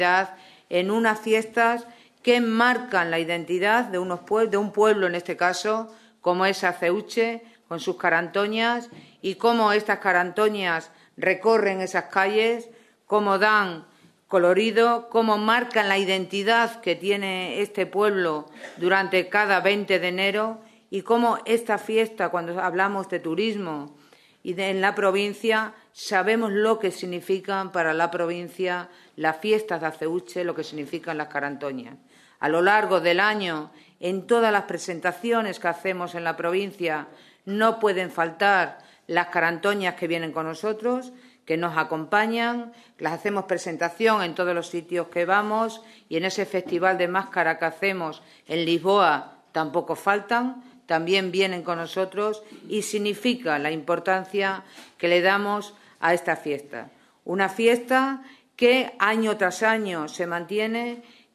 en unas fiestas que marcan la identidad de un pueblo, en este caso, como es Aceuche, con sus carantoñas, y cómo estas carantoñas recorren esas calles, cómo dan colorido, cómo marcan la identidad que tiene este pueblo durante cada 20 de enero y cómo esta fiesta, cuando hablamos de turismo y en la provincia, sabemos lo que significan para la provincia las fiestas de Aceuche, lo que significan las carantoñas. A lo largo del año, en todas las presentaciones que hacemos en la provincia, no pueden faltar las carantoñas que vienen con nosotros, que nos acompañan, las hacemos presentación en todos los sitios que vamos y en ese festival de máscara que hacemos en Lisboa tampoco faltan, también vienen con nosotros y significa la importancia que le damos a esta fiesta. Una fiesta que año tras año se mantiene,